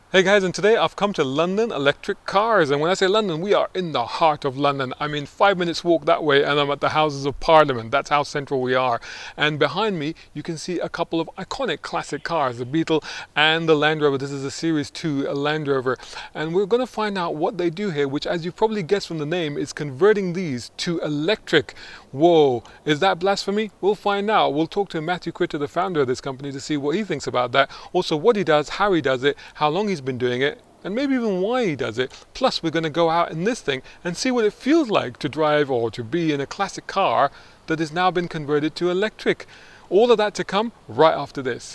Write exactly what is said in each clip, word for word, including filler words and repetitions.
Hey guys, and today I've come to London Electric Cars. And when I say London, we are in the heart of London. I mean, five minutes walk that way, and I'm at the Houses of Parliament. That's how central we are. And behind me, you can see a couple of iconic classic cars, the Beetle and the Land Rover. This is a Series two a Land Rover. And we're going to find out what they do here, which, as you probably guessed from the name, is converting these to electric. Whoa, is that blasphemy? We'll find out. We'll talk to Matthew Critter, the founder of this company, to see what he thinks about that. Also, what he does, how he does it, how long he's been doing it, and maybe even why he does it. Plus, we're going to go out in this thing and see what it feels like to drive or to be in a classic car that has now been converted to electric. All of that to come right after this.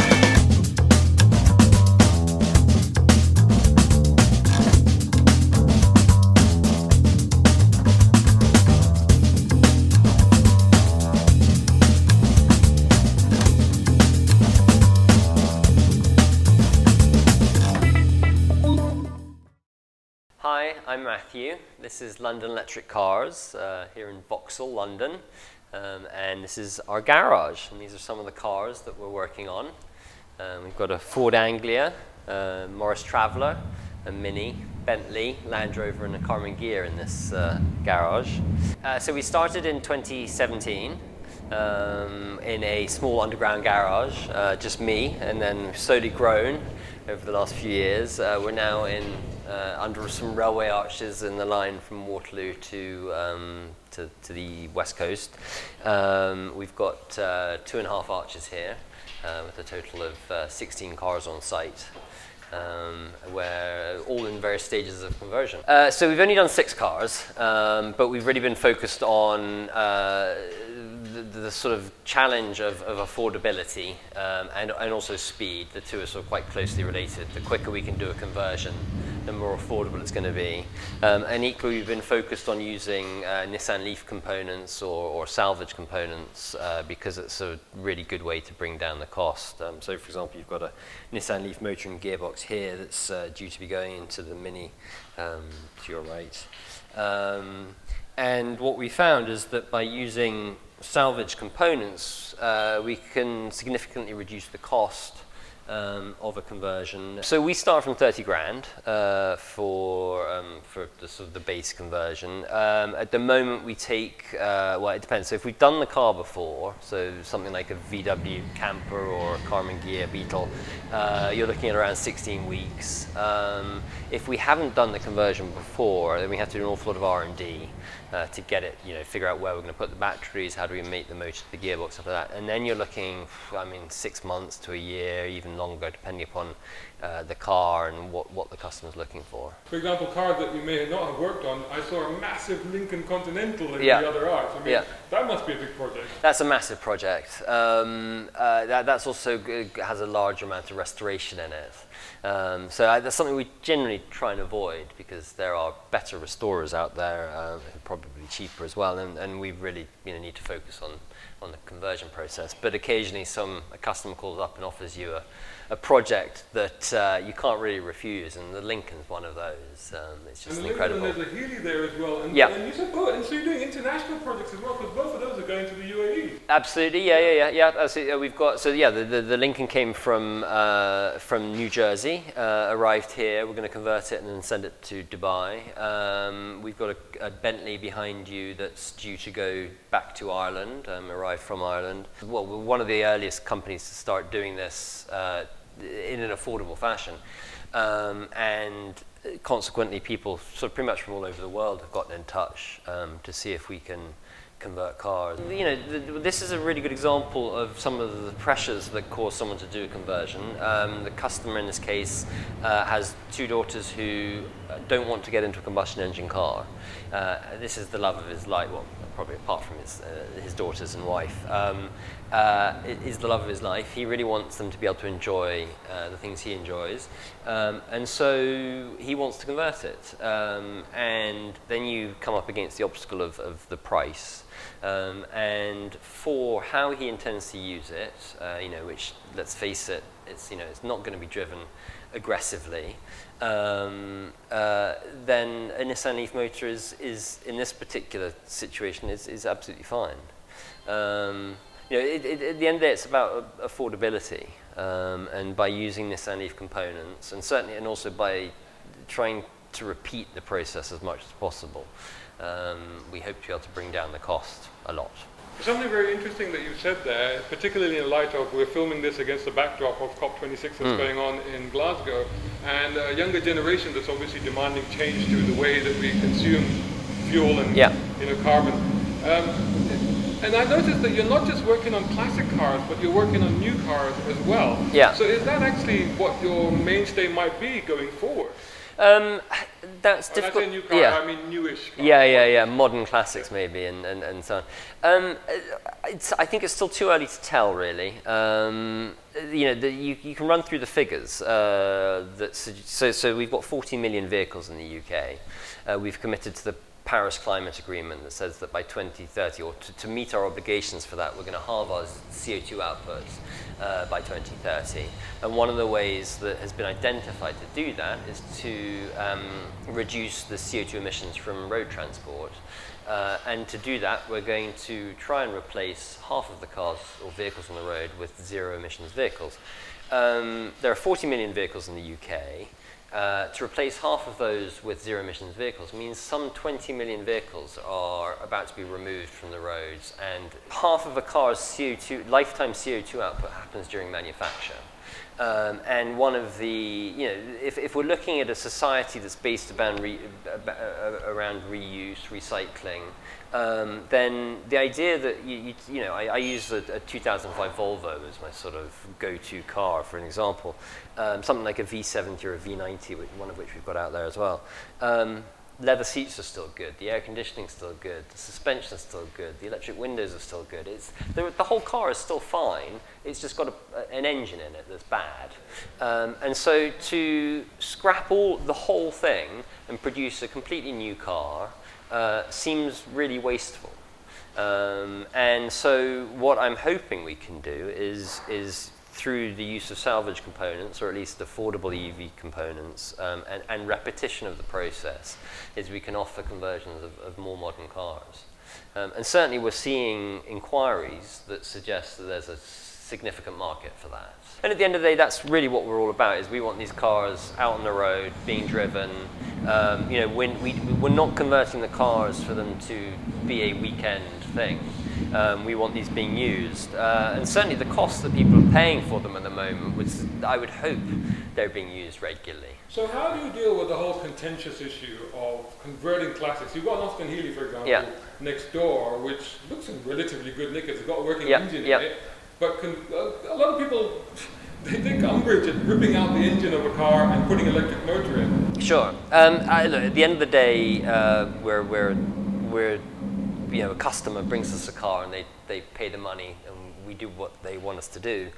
Hi, I'm Matthew. This is London Electric Cars uh, here in Vauxhall, London. Um, and this is our garage. And these are some of the cars that we're working on. Um, we've got a Ford Anglia, uh, Morris Traveller, a Mini, Bentley, Land Rover and a Karmann Ghia in this uh, garage. Uh, so we started in twenty seventeen. Um, in a small underground garage, uh, just me, and then slowly grown over the last few years. Uh, we're now in uh, under some railway arches in the line from Waterloo to um, to, to the west coast. Um, we've got uh, two and a half arches here, uh, with a total of uh, sixteen cars on site. Um, where all in various stages of conversion. Uh, so we've only done six cars, um, but we've really been focused on uh, the, the sort of challenge of, of affordability um, and, and also speed. The two are sort of quite closely related. The quicker we can do a conversion, the more affordable it's going to be. Um, and equally, we've been focused on using uh, Nissan Leaf components or, or salvage components uh, because it's a really good way to bring down the cost. Um, so, for example, you've got a Nissan Leaf motor and gearbox here that's uh, due to be going into the Mini um, to your right. Um, and what we found is that by using salvage components, uh, we can significantly reduce the cost Um, of a conversion. So we start from thirty grand uh, for um, for the sort of the base conversion. Um, at the moment, we take uh, well, it depends. So if we've done the car before, so something like a V W Camper or a Karmann Ghia Beetle, uh, you're looking at around sixteen weeks. Um, if we haven't done the conversion before, then we have to do an awful lot of R and D uh, to get it. You know, figure out where we're going to put the batteries, how do we make the motor, the gearbox, stuff like that, and then you're looking, I mean, six months to a year, even longer, depending upon uh, the car and what, what the customer's looking for. For example, cars that you may not have worked on, I saw a massive Lincoln Continental in Yeah. the other arch. I mean, Yeah. that must be a big project. That's a massive project. Um, uh, that, that's also good, has a large amount of restoration in it. Um, so uh, that's something we generally try and avoid because there are better restorers out there, uh, probably cheaper as well, and, and we really you know, need to focus on, on the conversion process. But occasionally some, a customer calls up and offers you a, a project that uh, you can't really refuse, and the Lincoln's one of those. Um, it's just And the incredible. Lincoln, there's a Healy there as well. And, Yeah. and you said, oh, and so you're doing international projects as well, because both of those are going to the U A E. Absolutely, yeah, yeah, yeah, yeah. Absolutely. Uh, We've got so yeah. The, the, the Lincoln came from uh, from New Jersey, uh, arrived here. We're going to convert it and then send it to Dubai. Um, we've got a, a Bentley behind you that's due to go back to Ireland. Um, arrived from Ireland. Well, we're one of the earliest companies to start doing this uh, in an affordable fashion, um, and consequently, people sort of pretty much from all over the world have gotten in touch um, to see if we can convert cars. You know, th this is a really good example of some of the pressures that cause someone to do a conversion. Um, the customer in this case uh, has two daughters who don't want to get into a combustion engine car. Uh, this is the love of his life, well, probably apart from his, uh, his daughters and wife, um, uh, it is the love of his life. He really wants them to be able to enjoy uh, the things he enjoys. Um, and so he wants to convert it. Um, and then you come up against the obstacle of, of the price. Um, and for how he intends to use it, uh, you know, which, let's face it, it's, you know, it's not going to be driven aggressively, um, uh, then a Nissan Leaf motor is, is in this particular situation, is, is absolutely fine. Um, you know, it, it, at the end of the day, it's about affordability, um, and by using Nissan Leaf components, and certainly, and also by trying to repeat the process as much as possible, um, we hope to be able to bring down the cost a lot. Something very interesting that you said there, particularly in light of we're filming this against the backdrop of COP twenty-six that's mm. going on in Glasgow, and a younger generation that's obviously demanding change to the way that we consume fuel and yeah. you know carbon. Um, and I noticed that you're not just working on classic cars, but you're working on new cars as well. Yeah. So is that actually what your mainstay might be going forward? Um, that's when difficult. I say new car, yeah. I mean newish cars. Yeah, yeah, yeah, modern classics maybe, and, and, and so on. Um, it's, I think it's still too early to tell, really. Um, you know, the, you, you can run through the figures. Uh, that, so, so we've got forty million vehicles in the U K. Uh, we've committed to the Paris Climate Agreement that says that by twenty thirty, or to, to meet our obligations for that, we're going to halve our C O two outputs uh, by twenty thirty. And one of the ways that has been identified to do that is to um, reduce the C O two emissions from road transport. Uh, and to do that, we're going to try and replace half of the cars or vehicles on the road with zero emissions vehicles. Um, there are forty million vehicles in the U K. Uh, to replace half of those with zero emissions vehicles means some twenty million vehicles are about to be removed from the roads, and half of a car's C O two, lifetime C O two output happens during manufacture. Um, and one of the, you know, if, if we're looking at a society that's based around, re, around reuse, recycling, um, then the idea that, you, you, you know, I, I use a, a two thousand five Volvo as my sort of go-to car, for an example. Um, something like a V seventy or a V ninety, one of which we've got out there as well. Um, leather seats are still good, the air conditioning is still good, the suspension is still good, the electric windows are still good. It's, the, the whole car is still fine, it's just got a, an engine in it that's bad. Um, and so to scrap all the whole thing and produce a completely new car uh, seems really wasteful. Um, and so what I'm hoping we can do is, is through the use of salvage components, or at least affordable E V components, um, and, and repetition of the process, is we can offer conversions of, of more modern cars. Um, and certainly we're seeing inquiries that suggest that there's a significant market for that. And at the end of the day, that's really what we're all about, is we want these cars out on the road, being driven. Um, you know, when we, we're not converting the cars for them to be a weekend thing. Um, we want these being used. Uh, and certainly the cost that people are paying for them at the moment, which I would hope they're being used regularly. So how do you deal with the whole contentious issue of converting classics? You've got an Austin Healey, for example, yeah. next door, which looks in relatively good nick. It's got a working yep. engine yep. in it. But con a lot of people, they take umbrage at ripping out the engine of a car and putting electric motor in. Sure. Um, I, look, at the end of the day, uh, we're, we're, we're, you know, a customer brings us a car and they, they pay the money and we do what they want us to do.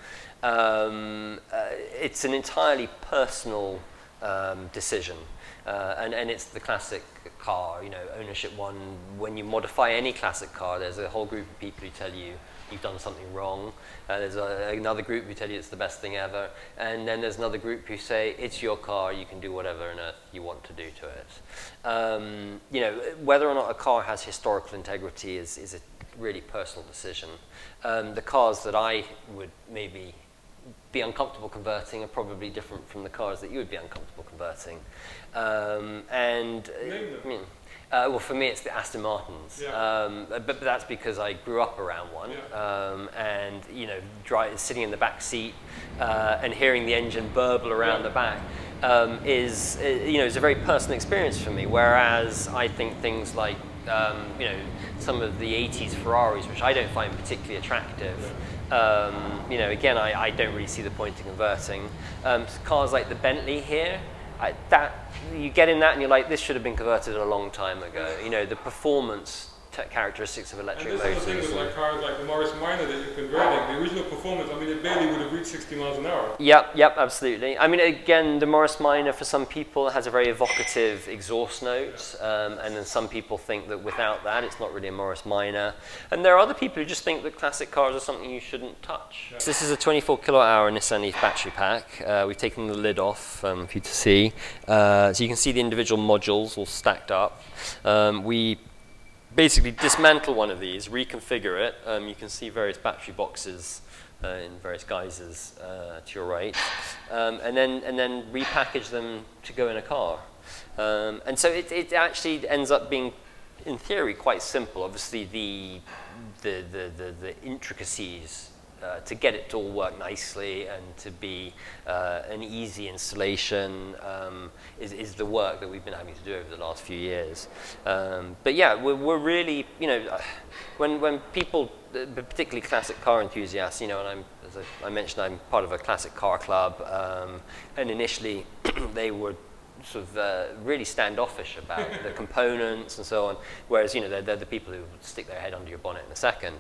Um, uh, it's an entirely personal um, decision. Uh, and, and it's the classic car, you know, ownership one. When you modify any classic car, there's a whole group of people who tell you you've done something wrong. Uh, there's a, another group who tell you it's the best thing ever. And then there's another group who say, it's your car, you can do whatever on earth you want to do to it. Um, you know, whether or not a car has historical integrity is, is a really personal decision. Um, the cars that I would maybe be uncomfortable converting are probably different from the cars that you would be uncomfortable converting. Um, and I mean, uh, well, for me, it's the Aston Martins, yeah. um, but, but that's because I grew up around one, yeah. um, and you know, dry, sitting in the back seat uh, and hearing the engine burble around yeah. the back um, is, you know, is a very personal experience for me. Whereas I think things like, um, you know, some of the eighties Ferraris, which I don't find particularly attractive. Yeah. Um, you know, again, I, I don't really see the point in converting. Um, cars like the Bentley here, I, that you get in that and you're like, this should have been converted a long time ago. You know, the performance characteristics of electric motors. And this motors. is the thing with like cars like the Morris Minor that you're converting. The original performance, I mean, it barely would have reached sixty miles an hour. Yep, yep, absolutely. I mean, again, the Morris Minor for some people has a very evocative exhaust note, um, and then some people think that without that, it's not really a Morris Minor. And there are other people who just think that classic cars are something you shouldn't touch. Yeah. So this is a twenty-four kilowatt hour Nissan Leaf battery pack. Uh, we've taken the lid off um, for you to see. Uh, so you can see the individual modules all stacked up. Um, we basically dismantle one of these, reconfigure it. Um, you can see various battery boxes uh, in various guises uh, to your right, um, and then and then repackage them to go in a car. Um, and so it, it actually ends up being, in theory, quite simple. Obviously, the the the the, the intricacies uh, to get it to all work nicely and to be uh, an easy installation um, is is the work that we've been having to do over the last few years. Um, but yeah, we're, we're really, you know, when when people, particularly classic car enthusiasts, you know, and I'm, as I, I mentioned, I'm part of a classic car club, um, and initially they were sort of uh, really standoffish about the components and so on, whereas, you know, they're, they're the people who would stick their head under your bonnet in a second.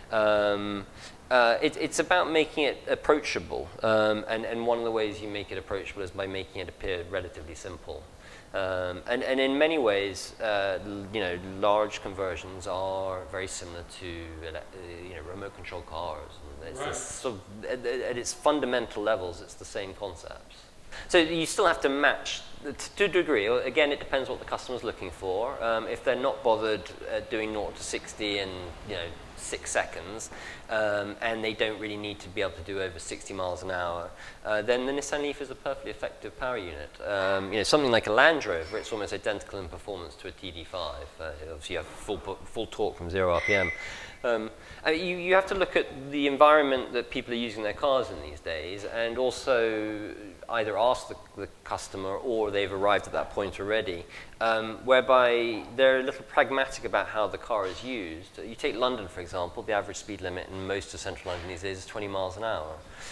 Um, uh, it, it's about making it approachable, um, and, and one of the ways you make it approachable is by making it appear relatively simple. Um, and, and in many ways, uh, you know, large conversions are very similar to, uh, you know, remote control cars. And it's Right. this sort of, at, at its fundamental levels, it's the same concepts. So you still have to match to a degree. Again, it depends what the customer's looking for. Um, if they're not bothered uh, doing zero to sixty in, you know, six seconds, um, and they don't really need to be able to do over sixty miles an hour, uh, then the Nissan Leaf is a perfectly effective power unit. Um, you know, something like a Land Rover, it's almost identical in performance to a T D five. Uh, obviously, you have full full torque from zero R P M. Um, I mean, you, you have to look at the environment that people are using their cars in these days, and also either ask the, the customer or they've arrived at that point already, um, whereby they're a little pragmatic about how the car is used. You take London, for example, the average speed limit in most of central London these days is twenty miles an hour.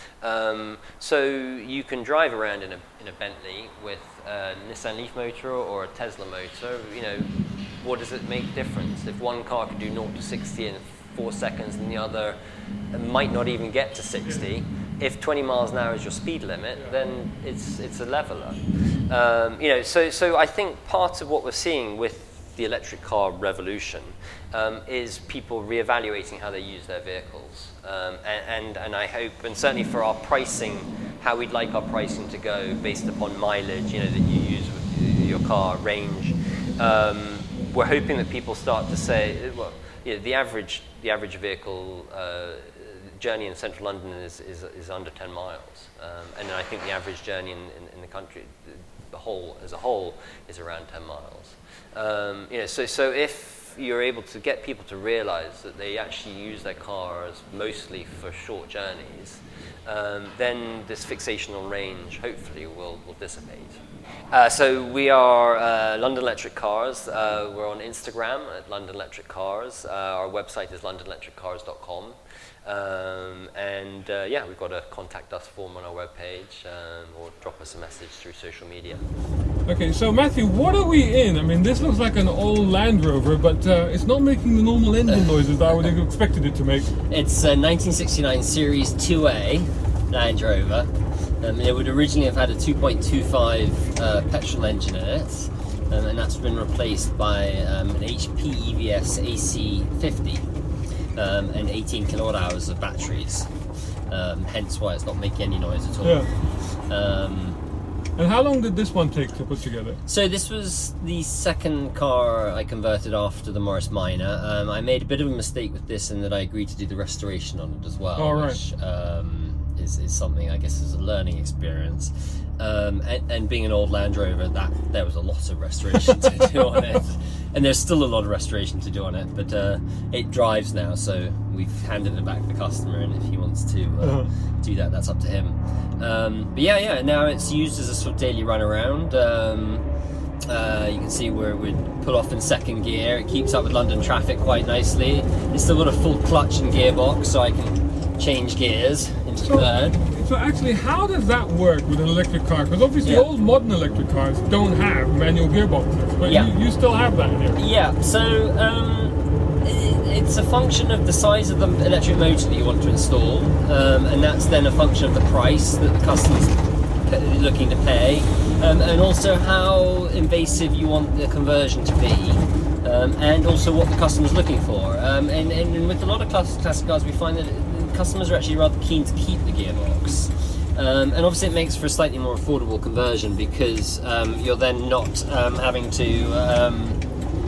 Um, so you can drive around in a, in a Bentley with a Nissan Leaf motor or a Tesla motor. You know, what does it make difference? If one car could do zero to sixty in four seconds and the other might not even get to sixty, if twenty miles an hour is your speed limit, then it's it's a leveler. Um, you know, so so I think part of what we're seeing with the electric car revolution um, is people reevaluating how they use their vehicles, um, and, and and I hope, and certainly for our pricing, how we'd like our pricing to go based upon mileage, you know, that you use with your car, range. Um, we're hoping that people start to say, well, you know, the average the average vehicle uh, journey in central London is, is, is under ten miles. Um, and I think the average journey in, in, in the country, the whole, as a whole, is around ten miles. Um, you know, so, so if you're able to get people to realize that they actually use their cars mostly for short journeys, um, then this fixation on range hopefully will, will dissipate. Uh, so we are uh, London Electric Cars. Uh, we're on Instagram at London Electric Cars. Uh, our website is london electric cars dot com. Um, and uh, yeah, we've got a contact us form on our webpage, um, or drop us a message through social media. Okay, so Matthew, what are we in? I mean, this looks like an old Land Rover, but uh, it's not making the normal engine noises that I would have expected it to make. It's a nineteen sixty-nine Series two A Land Rover. Um, it would originally have had a two point two five uh, petrol engine in it, um, and that's been replaced by um, an H P E V S A C fifty um, and eighteen kilowatt hours of batteries. Um, hence why it's not making any noise at all. Yeah. Um, And how long did this one take to put together? So this was the second car I converted after the Morris Minor. Um, I made a bit of a mistake with this in that I agreed to do the restoration on it as well, oh, right. which um, is, is something I guess is a learning experience. Um, and, and being an old Land Rover, that there was a lot of restoration to do on it, and there's still a lot of restoration to do on it. But uh, it drives now, so we've handed it back to the customer, and if he wants to uh, Uh-huh. do that, that's up to him. Um, but yeah, yeah. Now it's used as a sort of daily run around. Um, uh, you can see where it would pull off in second gear. It keeps up with London traffic quite nicely. It's still got a full clutch and gearbox, so I can change gears into So, third. so actually, how does that work with an electric car? Because obviously Yeah. all modern electric cars don't have manual gearboxes, but Yeah. you, you still have that here. Yeah, so um, i- it's a function of the size of the electric motor that you want to install, um, and that's then a function of the price that the customer's p- looking to pay, um, and also how invasive you want the conversion to be, um, and also what the customer's looking for. Um, and, and with a lot of class, classic cars, we find that customers are actually rather keen to keep the gearbox. Um, and obviously it makes for a slightly more affordable conversion because um, you're then not um, having to um,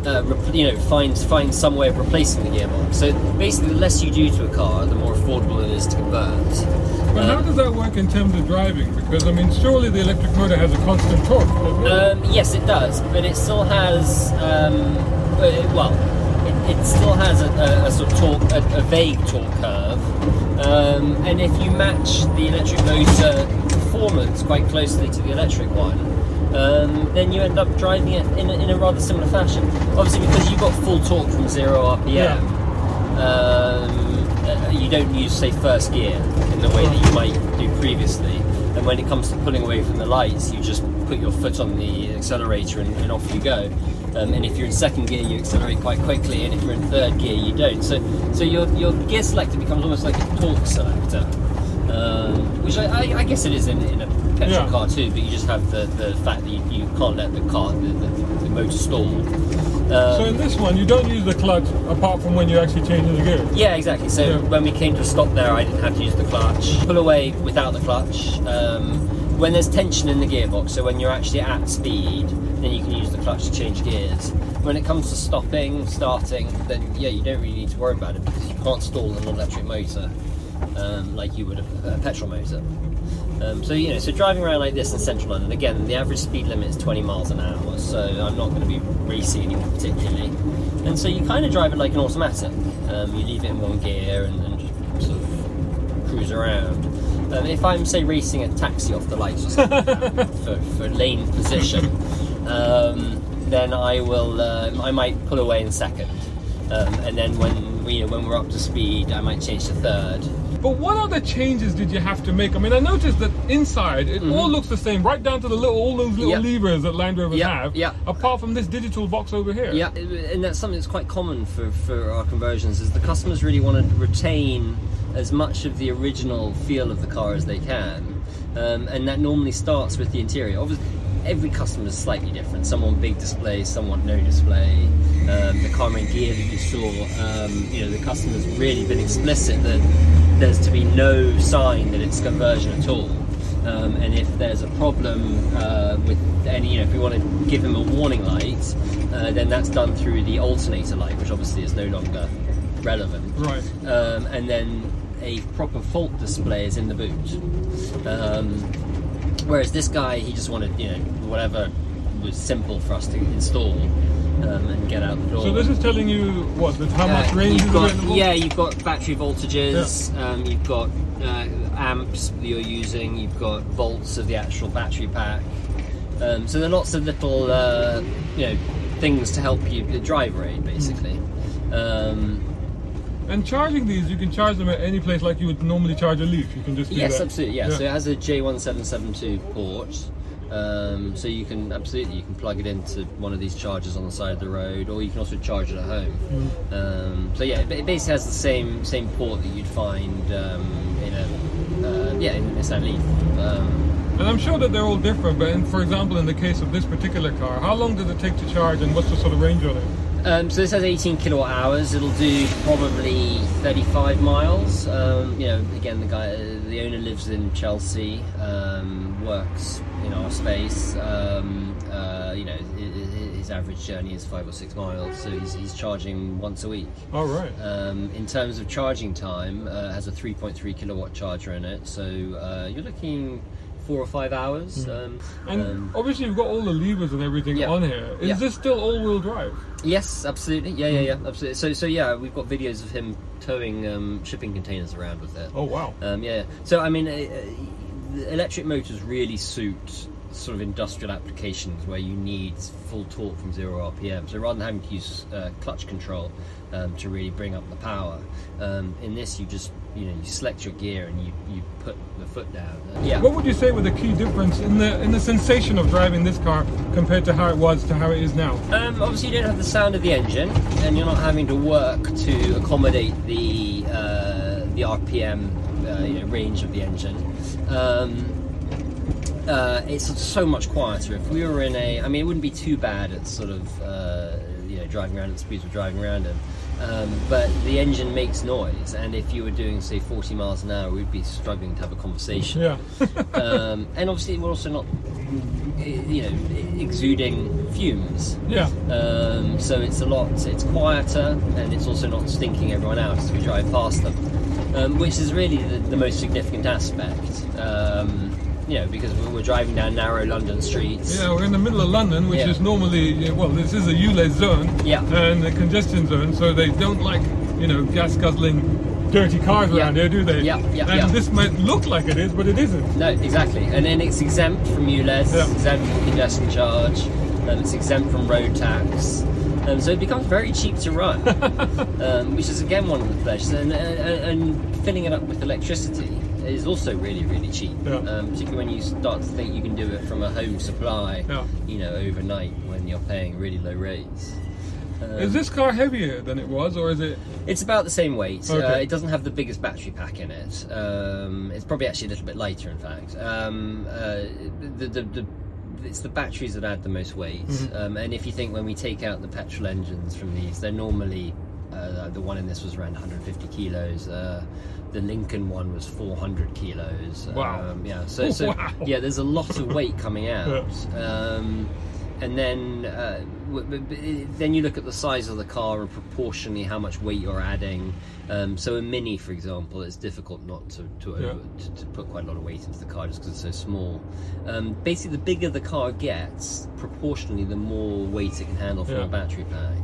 uh, re- you know, find find some way of replacing the gearbox. So basically, the less you do to a car, the more affordable it is to convert. But how does that work in terms of driving? Because, I mean, surely the electric motor has a constant torque, doesn't it? Um, yes, it does, but it still has, um, well, it, it still has a, a, a sort of torque, a, a vague torque curve. Um, and if you match the electric motor performance quite closely to the electric one, um, then you end up driving it in a, in a rather similar fashion. Obviously, because you've got full torque from zero R P M, yeah. um, uh, you don't use, say, first gear in the way that you might do previously. And when it comes to pulling away from the lights, you just put your foot on the accelerator and, and off you go. Um, and if you're in second gear, you accelerate quite quickly, and if you're in third gear, you don't. So, so your your gear selector becomes almost like a torque selector, um, which I, I, I guess it is in, in a petrol yeah. car too. But you just have the, the fact that you, you can't let the car the, the, the motor stall. Um, so in this one, you don't use the clutch apart from when you're actually changing the gear. Yeah, exactly. So yeah. when we came to a stop there, I didn't have to use the clutch. Pull away without the clutch. Um, when there's tension in the gearbox, so when you're actually at speed, then you can use the clutch to change gears. When it comes to stopping, starting, then yeah, you don't really need to worry about it because you can't stall an electric motor um, like you would a, a petrol motor. Um, so you know, so driving around like this in central London, again, the average speed limit is twenty miles an hour, so I'm not going to be racing anyone particularly. And so you kind of drive it like an automatic. Um, you leave it in one gear and, and just sort of cruise around. Um, if I'm, say, racing a taxi off the lights or something for, for lane position, um, then I will, um, I might pull away in second, um, and then when we, you know, when we're up to speed, I might change to third. But what other changes did you have to make? I mean, I noticed that inside it mm-hmm. all looks the same, right down to the little, all those little yep. levers that Land Rovers yep. have. Yep. Apart from this digital box over here. Yeah, and that's something that's quite common for, for our conversions. Is the customers really want to retain as much of the original feel of the car as they can, um, and that normally starts with the interior. Obviously, every customer is slightly different. Some want big displays, some want no display. Um, the Carman gear that you saw, um, you know, the customer's really been explicit that there's to be no sign that it's conversion at all. Um, and if there's a problem uh, with any, you know, if we want to give them a warning light, uh, then that's done through the alternator light, which obviously is no longer relevant. Right. Um, and then a proper fault display is in the boot. Um, whereas this guy, he just wanted, you know, whatever was simple for us to install um, and get out the door. So this is telling you what, that how much uh, range is got, available? Yeah, you've got battery voltages, yeah. um, you've got uh, amps that you're using, you've got volts of the actual battery pack. Um, so there are lots of little, uh, you know, things to help you the drive rate, basically. Mm. Um, And charging these, you can charge them at any place like you would normally charge a Leaf. You can just do yes, that. absolutely. Yeah. yeah. So it has a J one seven seven two port. Um, so you can absolutely you can plug it into one of these chargers on the side of the road, or you can also charge it at home. Mm. Um, so yeah, it basically has the same same port that you'd find um, in a uh, yeah in a Nissan Leaf. Um, and I'm sure that they're all different. But in, for example, in the case of this particular car, how long does it take to charge, and what's the sort of range on it? Um, so this has eighteen kilowatt hours. It'll do probably thirty-five miles. Um, you know, again, the guy, the owner lives in Chelsea, um, works in our space. Um, uh, you know, his average journey is five or six miles, so he's, he's charging once a week. All right. Um, in terms of charging time, uh, it has a three point three kilowatt charger in it, so uh, you're looking four or five hours. Mm. Um, and um, obviously you've got all the levers and everything yeah. on here. Is yeah. this still all-wheel drive? Yes, absolutely. Yeah, yeah, yeah, absolutely. So, so yeah, we've got videos of him towing um, shipping containers around with it. Oh, wow. Um, yeah. So, I mean, uh, uh, electric motors really suit sort of industrial applications where you need full torque from zero R P M. So rather than having to use uh, clutch control um, to really bring up the power, um, in this you just you know you select your gear and you, you put the foot down. Uh, yeah. What would you say were the key difference in the in the sensation of driving this car compared to how it was to how it is now? Um, obviously, you don't have the sound of the engine, and you're not having to work to accommodate the uh, the R P M uh, you know, range of the engine. Um, Uh, it's so much quieter. If we were in a, I mean, it wouldn't be too bad at sort of, uh, you know, driving around at the speeds we're driving around in. Um, but the engine makes noise, and if you were doing, say, forty miles an hour, we'd be struggling to have a conversation. Yeah. um, and obviously, we're also not, you know, exuding fumes. Yeah. Um, so it's a lot. It's quieter, and it's also not stinking everyone out as we drive past them, um, which is really the, the most significant aspect. Um, You know, because we're driving down narrow London streets. Yeah, we're in the middle of London, which Yeah. is normally, well, this is a U L E Z zone Yeah. and a congestion zone, so they don't like, you know, gas guzzling, dirty cars Yeah. around here, do they? Yeah, yeah, And yeah. this might look like it is, but it isn't. No, exactly. And then it's exempt from U L E Z, Yeah. it's exempt from congestion charge, um, it's exempt from road tax. Um, so it becomes very cheap to run, um, which is again one of the pleasures. And, and, and filling it up with electricity is also really, really cheap. Yeah. Um, particularly when you start to think you can do it from a home supply, Yeah. you know, overnight when you're paying really low rates. Um, Is this car heavier than it was, or is it? It's about the same weight. Okay. Uh, it doesn't have the biggest battery pack in it. Um, it's probably actually a little bit lighter, in fact. Um, uh, the, the, the, it's the batteries that add the most weight. Mm-hmm. Um, and if you think when we take out the petrol engines from these, they're normally, uh, the one in this was around one hundred fifty kilos. Uh, the Lincoln one was four hundred kilos. Wow. Um, yeah. So, so Wow. yeah, there's a lot of weight coming out. Um, and then uh, w- w- b- then you look at the size of the car and proportionally how much weight you're adding. Um, so a Mini, for example, it's difficult not to to, Yeah. over, to to put quite a lot of weight into the car just because it's so small. Um, basically, the bigger the car gets, proportionally, the more weight it can handle from Yeah. a battery pack.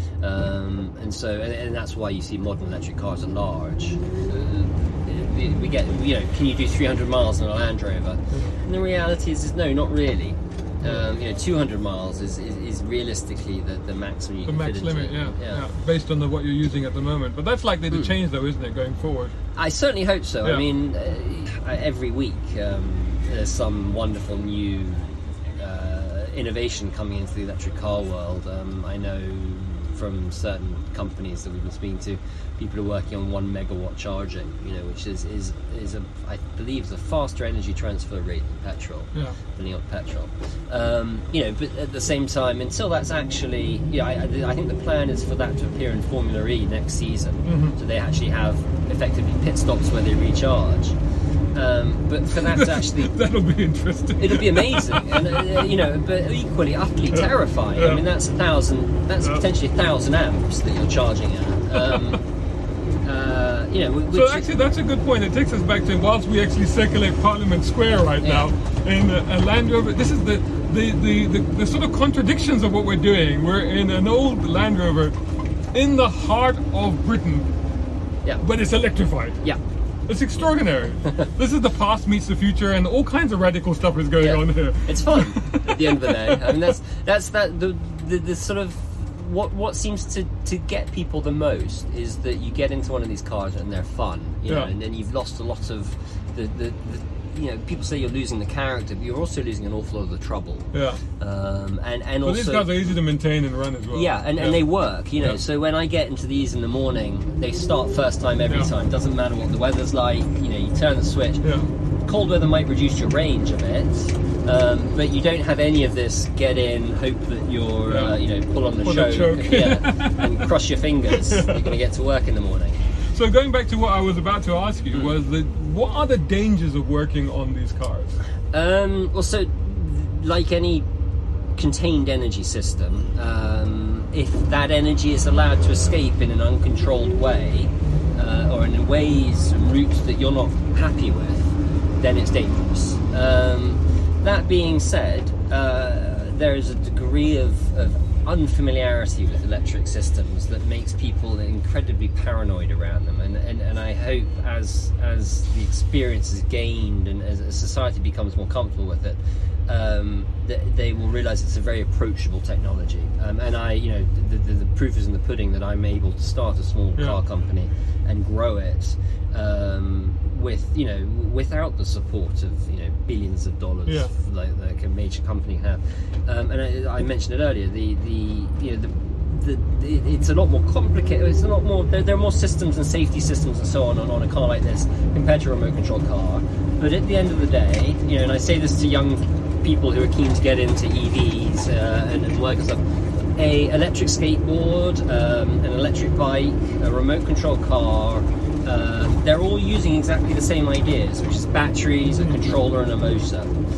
Um, and so, and, and that's why you see modern electric cars are large. Uh, we we get, you know, can you do three hundred miles in a Land Rover? And the reality is, is no, not really. Um, you know, two hundred miles is, is, is realistically the, the maximum you The can max fit into. limit, yeah, yeah, based on the, what you're using at the moment. But that's likely to change, though, isn't it, going forward? I certainly hope so. Yeah. I mean, uh, every week um, there's some wonderful new uh, innovation coming into the electric car world. Um, I know from certain companies that we've been speaking to, people are working on one megawatt charging, you know, which is is, is a, I believe, is a faster energy transfer rate than petrol, Yeah. than the old petrol. Um, you know, but at the same time, until that's actually, yeah, I, I think the plan is for that to appear in Formula E next season. Mm-hmm. So they actually have effectively pit stops where they recharge. Um, but for that to actually, That'll be interesting. it'll be amazing, and uh, you know, but equally utterly terrifying. Yeah. I mean, that's a thousand, that's Yeah. potentially a thousand amps that you're charging at. Um, uh, you know, which So actually, that's a good point. It takes us back to whilst we actually circulate Parliament Square right Yeah. now in a, a Land Rover. This is the the, the, the the sort of contradictions of what we're doing. We're in an old Land Rover in the heart of Britain, yeah, but it's electrified. yeah. It's extraordinary. This is the past meets the future, and all kinds of radical stuff is going Yeah. on here. It's fun at the end of the day. I mean, that's that's that the, the the sort of what what seems to to get people the most is that you get into one of these cars and they're fun, you know, Yeah. and then you've lost a lot of the, the the you know, people say you're losing the character, but you're also losing an awful lot of the trouble. Yeah. Um, and and But also these cars are easy to maintain and run as well. yeah, and, and they work, you know. Yeah. So when I get into these in the morning, they start first time every Yeah. time. Doesn't matter what the weather's like. You know, you turn the switch. Yeah. Cold weather might reduce your range a bit, um, but you don't have any of this. Get in, hope that you're, Yeah. uh, you know, pull on the Pull the choke, choke. yeah, and cross your fingers. You're going to get to work in the morning. So going back to what I was about to ask Hmm. you was the what are the dangers of working on these cars? Um, well, so like any contained energy system, um, if that energy is allowed to escape in an uncontrolled way, uh, or in ways and routes that you're not happy with, then it's dangerous. Um, that being said, uh, there is a degree of, of unfamiliarity with electric systems that makes people incredibly paranoid around them, and, and, and I hope as as the experience is gained and as society becomes more comfortable with it, um, th- they will realise it's a very approachable technology. Um, and I, you know, the, the, the proof is in the pudding that I'm able to start a small Yeah. car company and grow it um, with, you know, without the support of, you know, billions of dollars Yeah. like, like a major company have. Um, and I, I mentioned it earlier. The the you know the The, it- it's a lot more complicated. It's a lot more. There, there are more systems and safety systems and so on, on on a car like this compared to a remote control car. But at the end of the day, you know, and I say this to young people who are keen to get into E Vs uh, and, and work and stuff. a electric skateboard, um, an electric bike, a remote control car, uh, they're all using exactly the same ideas, which is batteries, a controller, and a motor.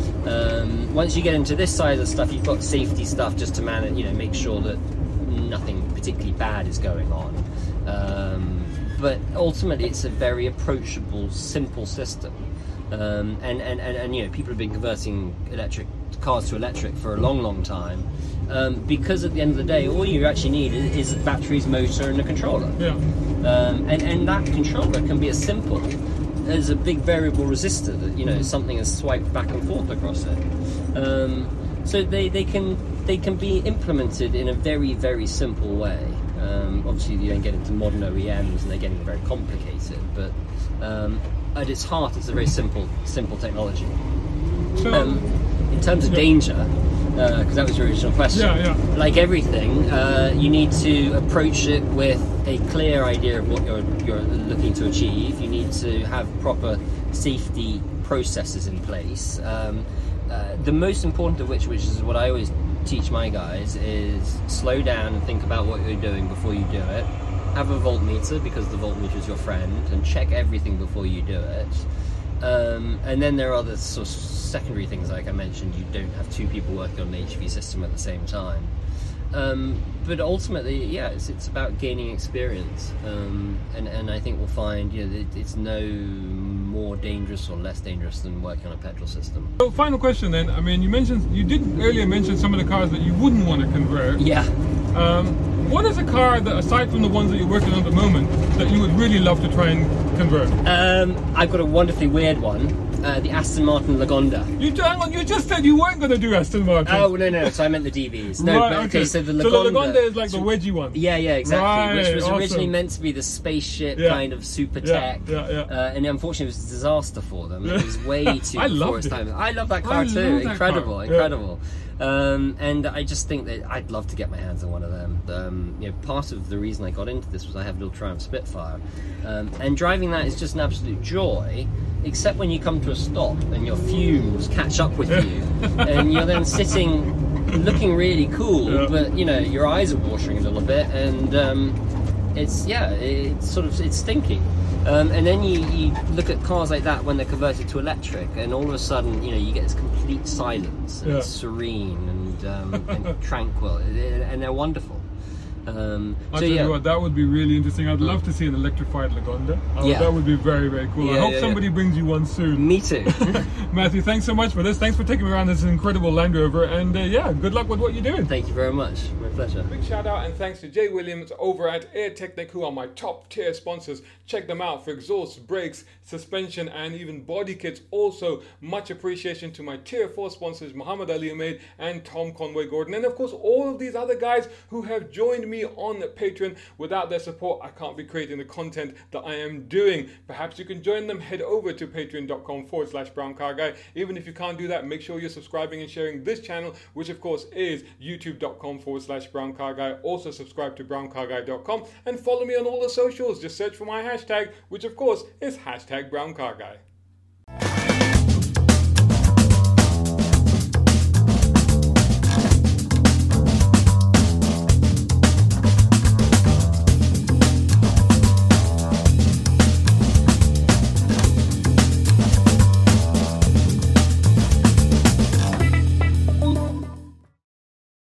Um, once you get into this side of the stuff, you've got safety stuff just to manage, you know, make sure that nothing particularly bad is going on. Um, but ultimately, it's a very approachable, simple system. Um, and, and, and, and, you know, people have been converting electric cars to electric for a long, long time. Um, because at the end of the day, all you actually need is, is batteries, motor, and a controller. Yeah. Um, and, and that controller can be as simple as a big variable resistor that, you know, something is swiped back and forth across it. Um, so they, they can they can be implemented in a very, very simple way. Um, obviously, you don't get into modern O E Ms and they're getting very complicated, but um, at its heart, it's a very simple simple technology. So, um, in terms of yeah. danger, because uh, that was your original question, yeah, yeah. like everything, uh, you need to approach it with a clear idea of what you're, you're looking to achieve. You need to have proper safety processes in place. Um, uh, the most important of which, which is what I always teach my guys, is slow down and think about what you're doing before you do it. Have a voltmeter, because the voltmeter is your friend, and check everything before you do it. Um, and then there are other sort of secondary things, like I mentioned. You don't have two people working on an H V system at the same time. Um, but ultimately, yeah, it's, it's about gaining experience, um, and, and I think we'll find, you know, it, it's no more dangerous or less dangerous than working on a petrol system. So, final question then. I mean, you mentioned, you did earlier mention some of the cars that you wouldn't want to convert. Yeah. Um, what is a car that, aside from the ones that you're working on at the moment, that you would really love to try and convert? Um, I've got a wonderfully weird one. Uh, the Aston Martin Lagonda. You, hang on, you just said you weren't going to do Aston Martin. Oh, no, no, so I meant the D Vs. No, right, but, okay, okay, so the Lagonda... So the Lagonda is like the wedgie one? Yeah, yeah, exactly. Right, which was awesome. originally meant to be the spaceship yeah. kind of super yeah, tech. Yeah, yeah. Uh, and unfortunately it was a disaster for them. It was way too I before its it. time. I love that car I too. that Incredible, car. incredible. Yeah. Um, and I just think that I'd love to get my hands on one of them. Um, you know, part of the reason I got into this was I have a little Triumph Spitfire, um, and driving that is just an absolute joy. Except when you come to a stop and your fumes catch up with you, and you're then sitting, looking really cool, yeah. but you know your eyes are watering a little bit, and um, it's yeah, it's sort of it's stinky. Um, and then you, you look at cars like that when they're converted to electric, and all of a sudden, you know, you get this complete silence, and yeah. it's serene and, um, and tranquil, and they're wonderful. Um, I'll so tell yeah. you what, that would be really interesting. I'd love to see an electrified Lagonda. Oh, yeah. That would be very, very cool. Yeah, I hope yeah, somebody yeah. brings you one soon. Me too. Matthew, thanks so much for this. Thanks for taking me around this incredible Land Rover. And uh, yeah, good luck with what you're doing. Thank you very much. My pleasure. Big shout out and thanks to Jay Williams over at Air Technic, who are my top tier sponsors. Check them out for exhaust, brakes, suspension, and even body kits. Also, much appreciation to my tier four sponsors, Muhammad Ali Ahmed and Tom Conway Gordon. And of course, all of these other guys who have joined me on Patreon. Without their support, I can't be creating the content that I am doing. Perhaps you can join them. Head over to patreon.com forward slash brown car guy. Even if you can't do that, make sure you're subscribing and sharing this channel, which of course is youtube.com forward slash brown car guy. Also subscribe to brown car guy dot com and follow me on all the socials. Just search for my hashtag, which of course is hashtag brown car guy.